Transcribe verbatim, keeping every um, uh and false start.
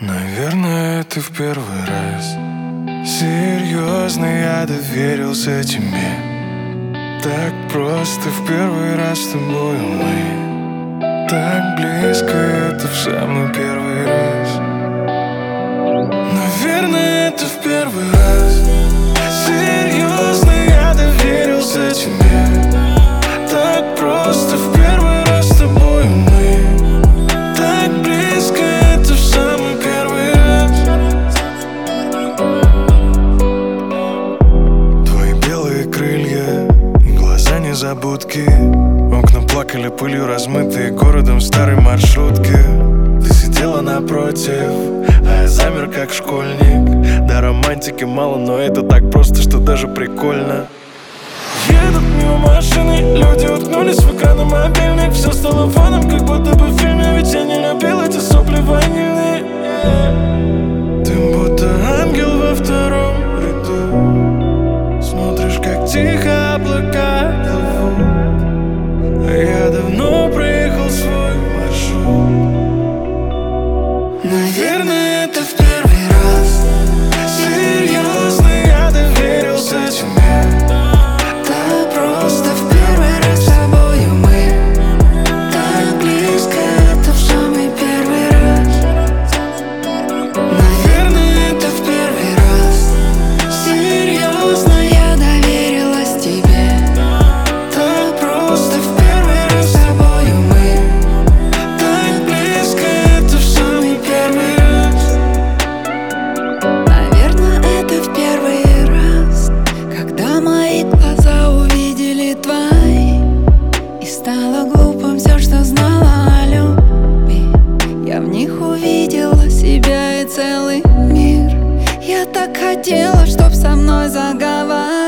Наверное, это в первый раз. Серьезно, я доверился тебе. Так просто в первый раз с тобой мы. Так близко, это в самый первый раз. Наверное, это в первый раз. Серьезно, я доверился тебе. Так просто в первый раз с тобой мы. Так близко, это в самый первый раз. Твои белые крылья, глаза незабудки. Окна плакали пылью, размытые городом в старой маршрутке. Ты сидела напротив, а я замер как школьник. Да, романтики мало, но это так просто, что даже прикольно. Едут мимо машины, люди уткнулись в экраны мобильных. Все стало фоном, как будто бы в фильме. Ведь я не любил эти сопли ванильные. Ты будто ангел во втором ряду. Смотришь, как тихо облака плывут. А я давно проехал свой маршрут. Наверное, это в первый раз. Серьезно, я доверился тебе. Так просто в первый раз с тобою мы. Так близко, это в самый первый раз. Наверное, это в первый раз. Серьезно, я доверилась тебе. Так просто в первый раз с тобою мы. Так близко, это в самый первый раз. Наверное, это в первый раз, когда мои глаза увидели твои. И стало глупым все, что знала о любви. Я в них увидела себя и целый мир. Я так хотела, чтоб со мной заговорить.